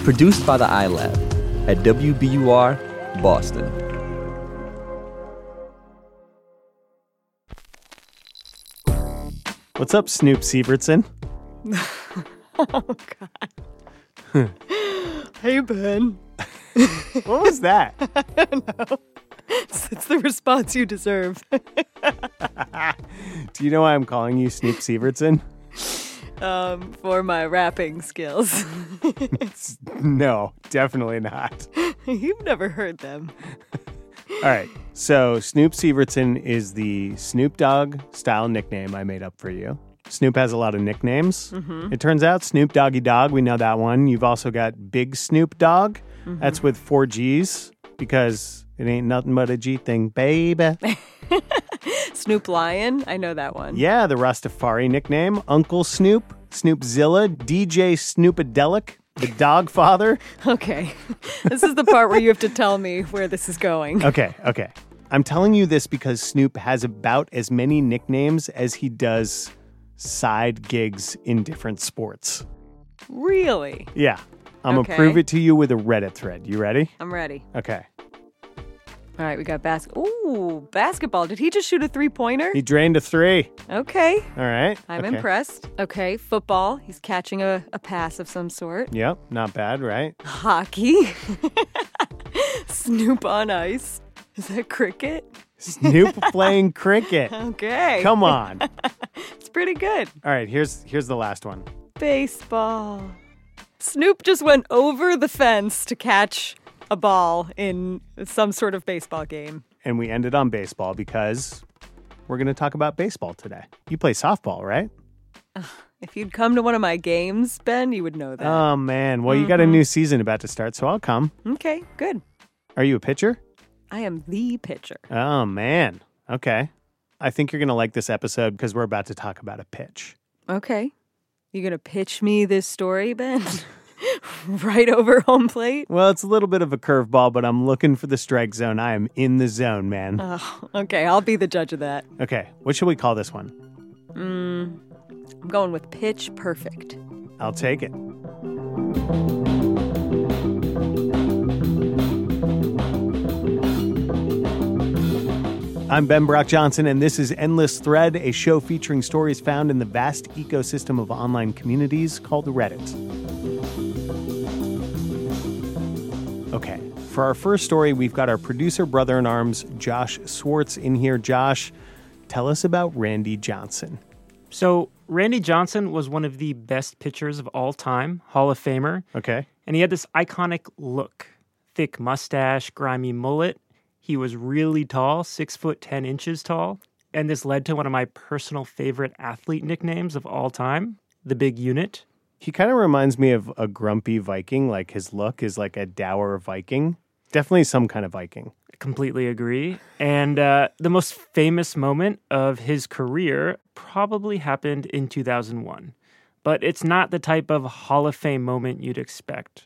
Produced by the iLab at WBUR, Boston. What's up, Snoop Sievertson? Oh, God. Hey, Ben. What was that? I don't know. It's the response you deserve. Do you know why I'm calling you Snoop Sievertson? For my rapping skills. No, definitely not. You've never heard them. All right, so Snoop Sievertson is the Snoop Dogg style nickname I made up for you. Snoop has a lot of nicknames. It turns out Snoop Doggy Dogg, we know that one. You've also got Big Snoop Dogg. That's with 4 G's because it ain't nothing but a G thing, baby. Snoop Lion, I know that one. Yeah, the Rastafari nickname. Uncle Snoop, Snoopzilla, DJ Snoopadelic, the Dog Father. Okay. This is the part where you have to tell me where this is going. Okay. I'm telling you this because Snoop has about as many nicknames as he does side gigs in different sports. Really? Yeah. I'm going to Okay. prove it to you with a Reddit thread. You ready? I'm ready. Okay. All right, we got basketball. Did he just shoot a 3-pointer? He drained a 3. Okay. All right. I'm Okay. impressed. Okay, football. He's catching a pass of some sort. Yep. Not bad, right? Hockey. Snoop on ice. Is that cricket? Snoop playing cricket. Okay. Come on. It's pretty good. All right. Here's the last one. Baseball. Snoop just went over the fence to catch a ball in some sort of baseball game. And we ended on baseball because we're going to talk about baseball today. You play softball, right? If you'd come to one of my games, Ben, you would know that. Oh, man. Well, you got a new season about to start, so I'll come. Okay, good. Are you a pitcher? I am the pitcher. Oh, man. Okay. I think you're going to like this episode because we're about to talk about a pitch. Okay. You gonna pitch me this story, Ben? Right over home plate? Well, it's a little bit of a curveball, but I'm looking for the strike zone. I am in the zone, man. Oh, okay, I'll be the judge of that. Okay. What should we call this one? I'm going with pitch perfect. I'll take it. I'm Ben Brock Johnson, and this is Endless Thread, a show featuring stories found in the vast ecosystem of online communities called Reddit. Okay, for our first story, we've got our producer brother-in-arms, Josh Swartz, in here. Josh, tell us about Randy Johnson. So, Randy Johnson was one of the best pitchers of all time, Hall of Famer. Okay. And he had this iconic look, thick mustache, grimy mullet. He was really tall, 6'10" tall. And this led to one of my personal favorite athlete nicknames of all time, the Big Unit. He kind of reminds me of a grumpy Viking, like his look is like a dour Viking. Definitely some kind of Viking. Completely agree. And the most famous moment of his career probably happened in 2001. But it's not the type of Hall of Fame moment you'd expect.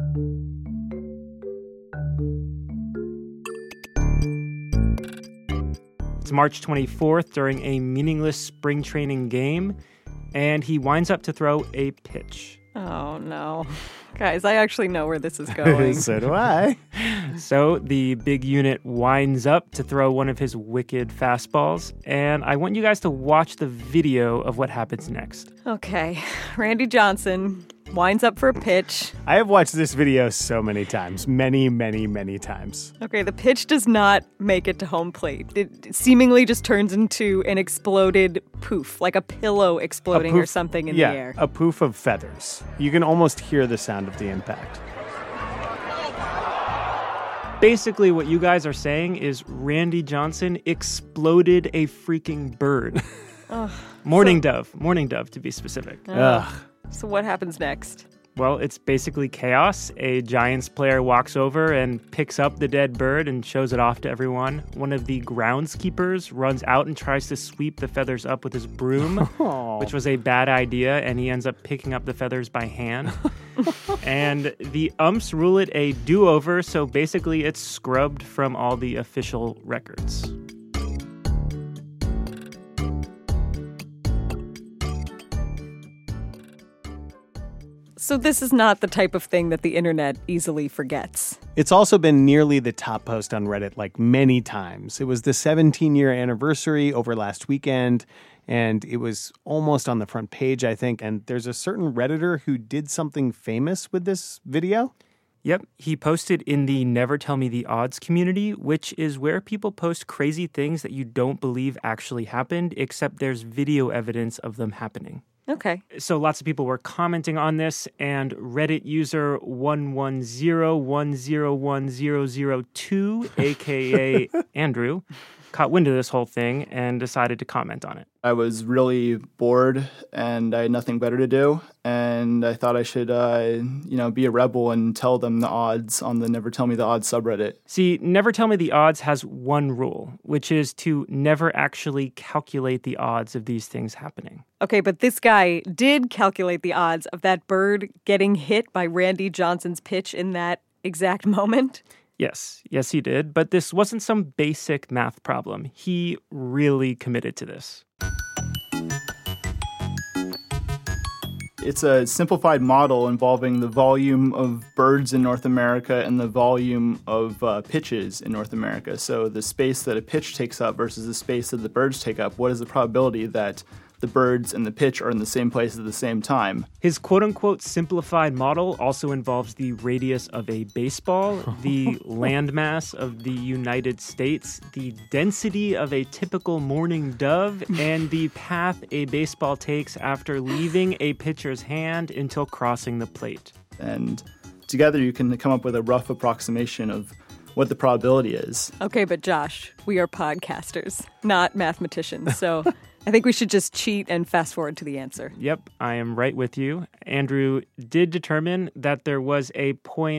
It's March 24th during a meaningless spring training game, and he winds up to throw a pitch. Oh, no. Guys, I actually know where this is going. So do I. So the Big Unit winds up to throw one of his wicked fastballs, and I want you guys to watch the video of what happens next. Okay, Randy Johnson winds up for a pitch. I have watched this video so many times. Many, many, many times. Okay, the pitch does not make it to home plate. It seemingly just turns into an exploded poof, like a pillow exploding or something in the air. A poof of feathers. You can almost hear the sound of the impact. Basically, what you guys are saying is Randy Johnson exploded a freaking bird. Mourning dove, to be specific. Ugh. So what happens next? Well, it's basically chaos. A Giants player walks over and picks up the dead bird and shows it off to everyone. One of the groundskeepers runs out and tries to sweep the feathers up with his broom, which was a bad idea, and he ends up picking up the feathers by hand. And the umps rule it a do-over, so basically it's scrubbed from all the official records. So this is not the type of thing that the internet easily forgets. It's also been nearly the top post on Reddit like many times. It was the 17-year anniversary over last weekend, and it was almost on the front page, I think. And there's a certain Redditor who did something famous with this video. Yep, he posted in the Never Tell Me the Odds community, which is where people post crazy things that you don't believe actually happened, except there's video evidence of them happening. Okay. So lots of people were commenting on this, and Reddit user 110101002, aka Andrew, caught wind of this whole thing and decided to comment on it. I was really bored and I had nothing better to do, and I thought I should, be a rebel and tell them the odds on the Never Tell Me the Odds subreddit. See, Never Tell Me the Odds has one rule, which is to never actually calculate the odds of these things happening. Okay, but this guy did calculate the odds of that bird getting hit by Randy Johnson's pitch in that exact moment. Yes, he did. But this wasn't some basic math problem. He really committed to this. It's a simplified model involving the volume of birds in North America and the volume of pitches in North America. So the space that a pitch takes up versus the space that the birds take up, what is the probability that the birds and the pitch are in the same place at the same time? His quote-unquote simplified model also involves the radius of a baseball, the landmass of the United States, the density of a typical mourning dove, and the path a baseball takes after leaving a pitcher's hand until crossing the plate. And together you can come up with a rough approximation of what the probability is. Okay, but Josh, we are podcasters, not mathematicians, so I think we should just cheat and fast forward to the answer. Yep, I am right with you. Andrew did determine that there was a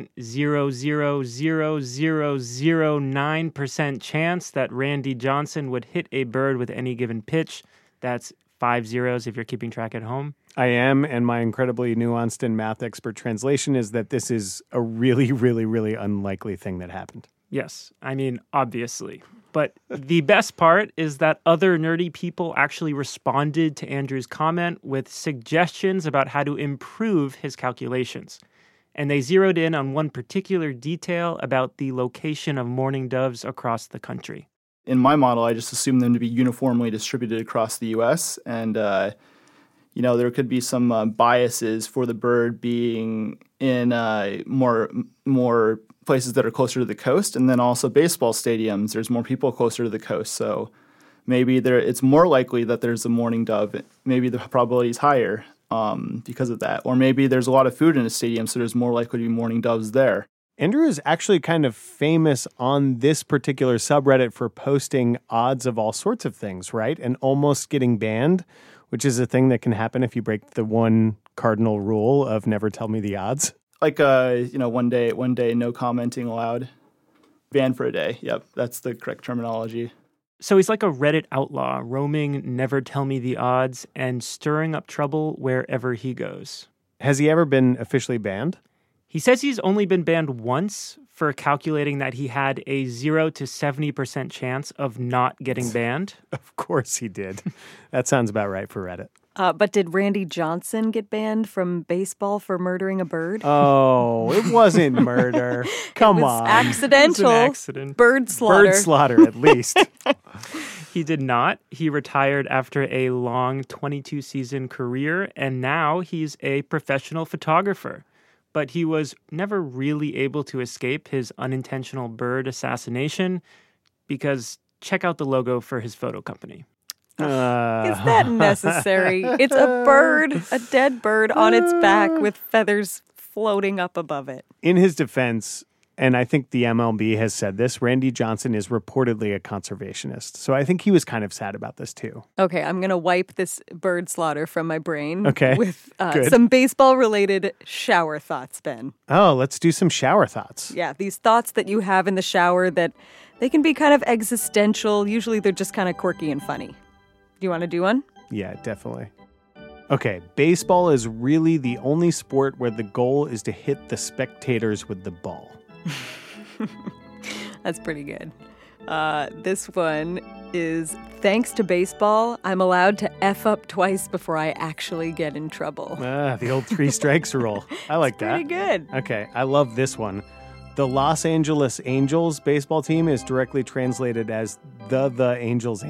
0.000009% chance that Randy Johnson would hit a bird with any given pitch. That's 5 zeros if you're keeping track at home. I am, and my incredibly nuanced and math expert translation is that this is a really, really, really unlikely thing that happened. Yes, I mean, obviously. But the best part is that other nerdy people actually responded to Andrew's comment with suggestions about how to improve his calculations. And they zeroed in on one particular detail about the location of mourning doves across the country. In my model, I just assume them to be uniformly distributed across the U.S., and there could be some biases for the bird being in more places that are closer to the coast, and then also baseball stadiums. There's more people closer to the coast, so maybe it's more likely that there's a mourning dove. Maybe the probability is higher because of that, or maybe there's a lot of food in a stadium, so there's more likely to be mourning doves there. Andrew is actually kind of famous on this particular subreddit for posting odds of all sorts of things, right? And almost getting banned, which is a thing that can happen if you break the one cardinal rule of never tell me the odds. Like, one day, no commenting allowed. Banned for a day. Yep, that's the correct terminology. So he's like a Reddit outlaw, roaming never tell me the odds and stirring up trouble wherever he goes. Has he ever been officially banned? He says he's only been banned once for calculating that he had a 0 to 70% chance of not getting banned. Of course he did. That sounds about right for Reddit. But did Randy Johnson get banned from baseball for murdering a bird? Oh, it wasn't murder. Come on. Accidental. It was an accident. Bird slaughter. Bird slaughter, at least. He did not. He retired after a long 22-season career, and now he's a professional photographer. But he was never really able to escape his unintentional bird assassination because check out the logo for his photo company. Is that necessary? It's a bird, a dead bird on its back with feathers floating up above it. In his defense, and I think the MLB has said this, Randy Johnson is reportedly a conservationist. So I think he was kind of sad about this too. Okay, I'm going to wipe this bird slaughter from my brain with Good. some baseball-related shower thoughts, Ben. Oh, let's do some shower thoughts. Yeah, these thoughts that you have in the shower that they can be kind of existential. Usually they're just kind of quirky and funny. Do you want to do one? Yeah, definitely. Okay, baseball is really the only sport where the goal is to hit the spectators with the ball. That's pretty good. This one is, thanks to baseball, I'm allowed to F up twice before I actually get in trouble. The old 3 strikes rule. I like that. Pretty good. Okay, I love this one. The Los Angeles Angels baseball team is directly translated as the Angels.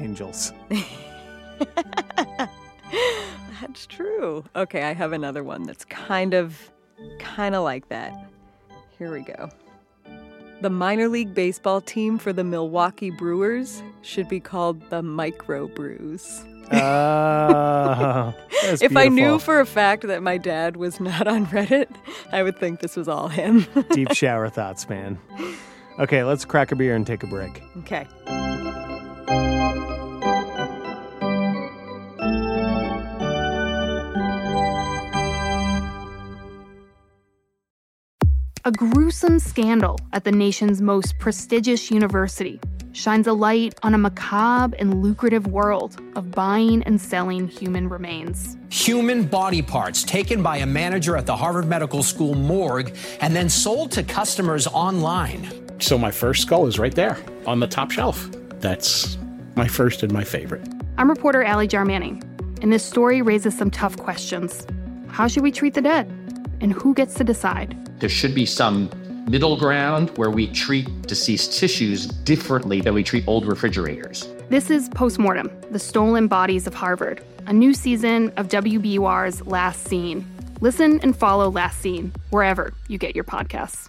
That's true. Okay, I have another one that's kind of like that. Here we go. The minor league baseball team for the Milwaukee Brewers should be called the Micro Brews. That's If I knew beautiful. for a fact that my dad was not on Reddit, I would think this was all him. Deep shower thoughts, man. Okay, let's crack a beer and take a break. Okay. A gruesome scandal at the nation's most prestigious university shines a light on a macabre and lucrative world of buying and selling human remains. Human body parts taken by a manager at the Harvard Medical School morgue and then sold to customers online. So my first skull is right there on the top shelf. That's my first and my favorite. I'm reporter Allie Jarmanning, and this story raises some tough questions. How should we treat the dead? And who gets to decide? There should be some middle ground where we treat deceased tissues differently than we treat old refrigerators. This is Postmortem, the Stolen Bodies of Harvard, a new season of WBUR's Last Scene. Listen and follow Last Scene wherever you get your podcasts.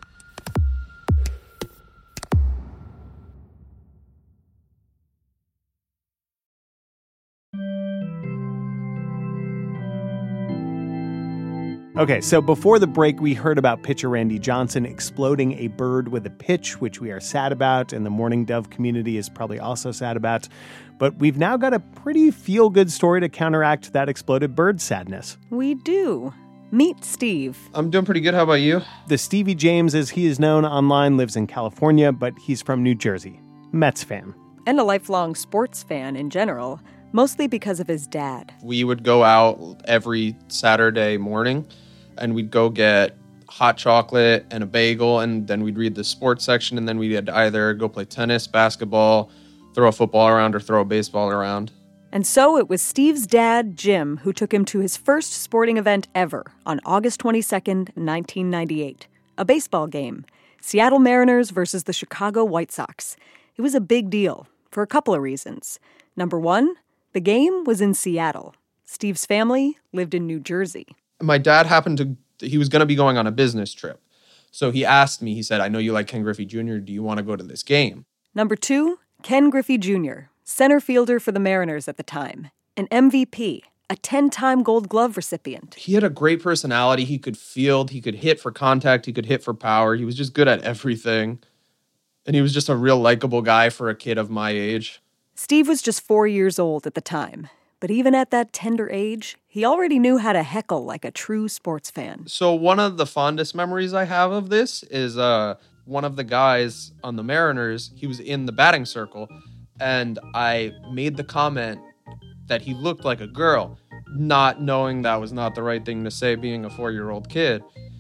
Okay, so before the break, we heard about pitcher Randy Johnson exploding a bird with a pitch, which we are sad about, and the Mourning Dove community is probably also sad about. But we've now got a pretty feel-good story to counteract that exploded bird sadness. We do. Meet Steve. I'm doing pretty good. How about you? The Stevie James, as he is known online, lives in California, but he's from New Jersey. Mets fan. And a lifelong sports fan in general, mostly because of his dad. We would go out every Saturday morning, and we'd go get hot chocolate and a bagel, and then we'd read the sports section, and then we'd either go play tennis, basketball, throw a football around, or throw a baseball around. And so it was Steve's dad, Jim, who took him to his first sporting event ever on August 22nd, 1998. A baseball game. Seattle Mariners versus the Chicago White Sox. It was a big deal for a couple of reasons. Number one, the game was in Seattle. Steve's family lived in New Jersey. My dad he was going to be going on a business trip. So he asked me, he said, I know you like Ken Griffey Jr. Do you want to go to this game? Number two, Ken Griffey Jr., center fielder for the Mariners at the time, an MVP, a 10-time Gold Glove recipient. He had a great personality. He could field, he could hit for contact, he could hit for power. He was just good at everything. And he was just a real likable guy for a kid of my age. Steve was just 4 years old at the time. But even at that tender age, he already knew how to heckle like a true sports fan. So one of the fondest memories I have of this is one of the guys on the Mariners, he was in the batting circle, and I made the comment that he looked like a girl, not knowing that was not the right thing to say being a 4-year-old kid.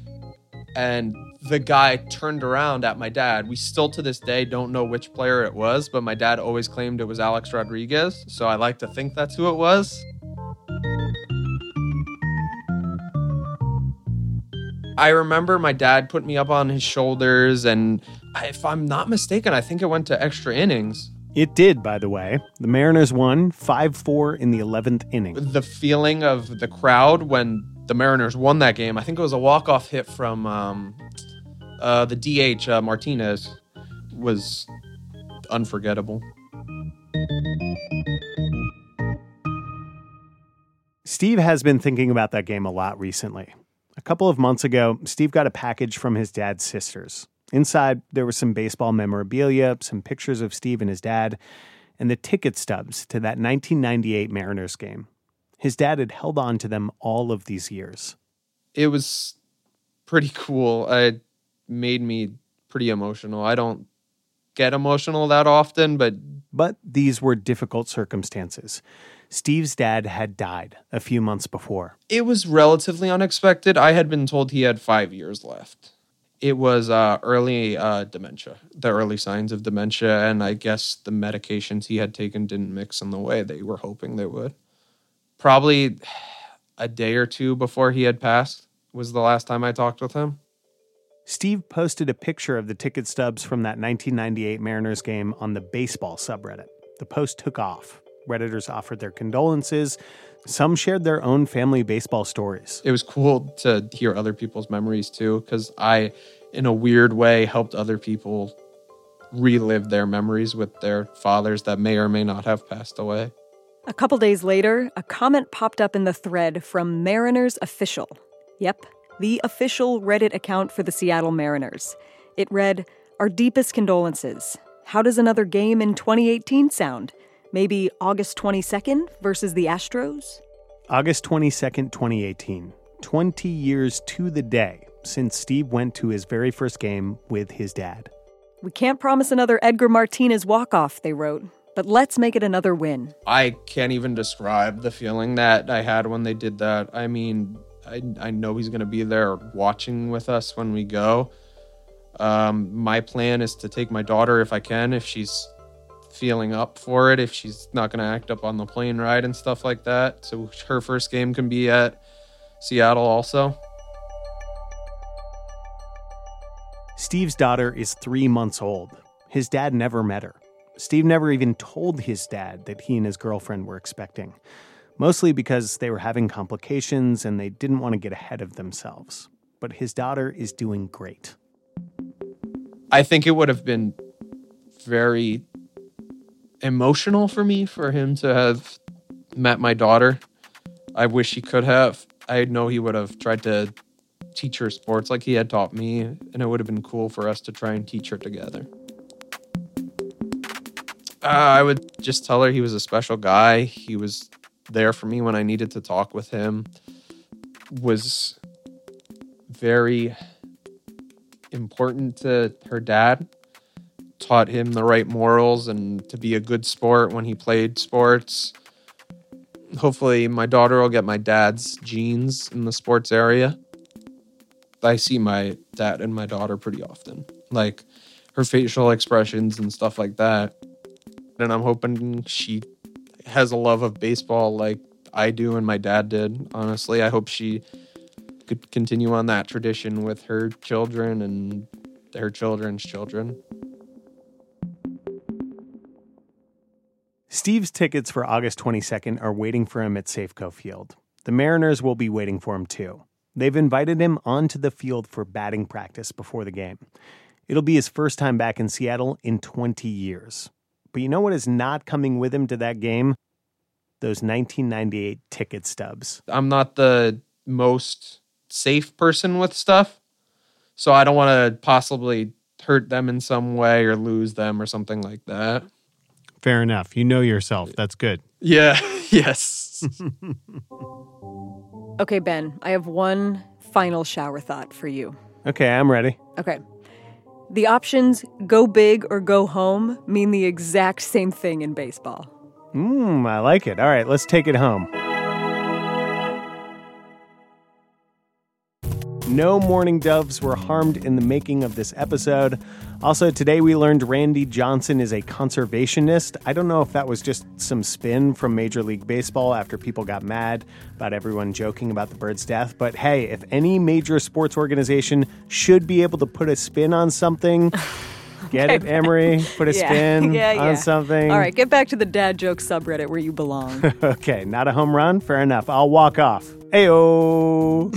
And the guy turned around at my dad. We still to this day don't know which player it was, but my dad always claimed it was Alex Rodriguez, so I like to think that's who it was. I remember my dad put me up on his shoulders, and if I'm not mistaken, I think it went to extra innings. It did, by the way. The Mariners won 5-4 in the 11th inning. The feeling of the crowd when the Mariners won that game, I think it was a walk-off hit from the DH, Martinez, was unforgettable. Steve has been thinking about that game a lot recently. A couple of months ago, Steve got a package from his dad's sisters. Inside, there was some baseball memorabilia, some pictures of Steve and his dad, and the ticket stubs to that 1998 Mariners game. His dad had held on to them all of these years. It was pretty cool. It made me pretty emotional. I don't get emotional that often, but these were difficult circumstances. Steve's dad had died a few months before. It was relatively unexpected. I had been told he had 5 years left. It was early dementia, the early signs of dementia, and I guess the medications he had taken didn't mix in the way they were hoping they would. Probably a day or two before he had passed was the last time I talked with him. Steve posted a picture of the ticket stubs from that 1998 Mariners game on the baseball subreddit. The post took off. Redditors offered their condolences. Some shared their own family baseball stories. It was cool to hear other people's memories too, because I, in a weird way, helped other people relive their memories with their fathers that may or may not have passed away. A couple days later, a comment popped up in the thread from Mariners Official. Yep, the official Reddit account for the Seattle Mariners. It read, "Our deepest condolences. How does another game in 2018 sound? Maybe August 22nd versus the Astros?" August 22nd, 2018. 20 years to the day since Steve went to his very first game with his dad. "We can't promise another Edgar Martinez walk-off," they wrote, "but let's make it another win." I can't even describe the feeling that I had when they did that. I mean, I know he's going to be there watching with us when we go. My plan is to take my daughter if I can, if she's feeling up for it, if she's not going to act up on the plane ride and stuff like that. So her first game can be at Seattle also. Steve's daughter is 3 months old. His dad never met her. Steve never even told his dad that he and his girlfriend were expecting, mostly because they were having complications and they didn't want to get ahead of themselves. But his daughter is doing great. I think it would have been very emotional for me for him to have met my daughter. I wish he could have. I know he would have tried to teach her sports like he had taught me, and it would have been cool for us to try and teach her together. I would just tell her he was a special guy. He was there for me when I needed to talk with him. Was very important to her dad. Taught him the right morals and to be a good sport when he played sports. Hopefully my daughter will get my dad's genes in the sports area. I see my dad and my daughter pretty often. Like her facial expressions and stuff like that. And I'm hoping she has a love of baseball like I do and my dad did. Honestly, I hope she could continue on that tradition with her children and her children's children. Steve's tickets for August 22nd are waiting for him at Safeco Field. The Mariners will be waiting for him too. They've invited him onto the field for batting practice before the game. It'll be his first time back in Seattle in 20 years. But you know what is not coming with him to that game? Those 1998 ticket stubs. I'm not the most safe person with stuff, so I don't want to possibly hurt them in some way or lose them or something like that. Fair enough. You know yourself. That's good. Yeah. Yes. Okay, Ben, I have one final shower thought for you. Okay, I'm ready. Okay. The options go big or go home mean the exact same thing in baseball. I like it. All right, let's take it home. No mourning doves were harmed in the making of this episode. Also, today we learned Randy Johnson is a conservationist. I don't know if that was just some spin from Major League Baseball after people got mad about everyone joking about the bird's death. But hey, if any major sports organization should be able to put a spin on something, get it, Emery? Put a spin on something. All right, get back to the dad joke subreddit where you belong. Okay, not a home run? Fair enough. I'll walk off. Ayo!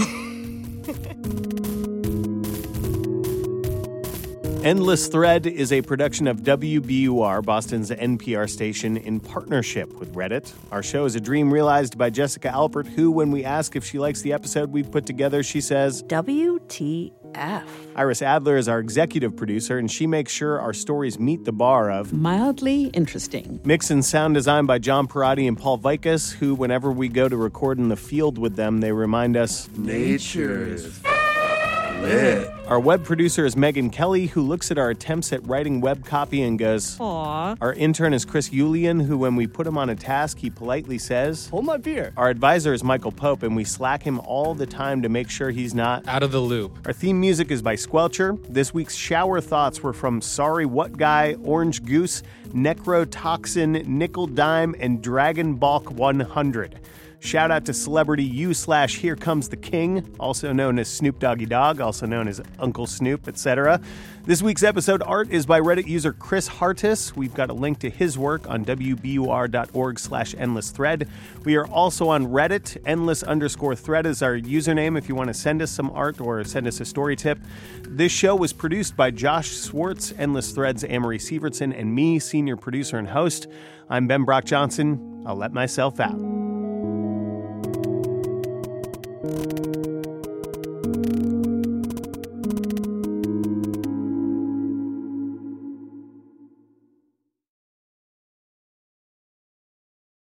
Endless Thread is a production of WBUR, Boston's NPR station, in partnership with Reddit. Our show is a dream realized by Jessica Alpert, who, when we ask if she likes the episode we've put together, she says, WTF. Iris Adler is our executive producer, and she makes sure our stories meet the bar of mildly interesting. Mix and sound design by John Perotti and Paul Vikas, who, whenever we go to record in the field with them, they remind us, nature is lit. Our web producer is Megan Kelly, who looks at our attempts at writing web copy and goes, Aww. Our intern is Chris Yulian, who when we put him on a task, he politely says, Hold my beer. Our advisor is Michael Pope, and we slack him all the time to make sure he's not out of the loop. Our theme music is by Squelcher. This week's shower thoughts were from Sorry What Guy, Orange Goose, Necrotoxin, Nickel Dime, and Dragon Balk 100. Shout out to celebrity U/Here Comes the King, also known as Snoop Doggy Dogg, also known as Uncle Snoop, etc. This week's episode art is by Reddit user Chris Hartis. We've got a link to his work on wbur.org/endlessthread. We are also on Reddit. Endless_thread is our username if you want to send us some art or send us a story tip. This show was produced by Josh Swartz, Endless Thread's Amory Sievertson, and me, senior producer and host. I'm Ben Brock Johnson. I'll let myself out.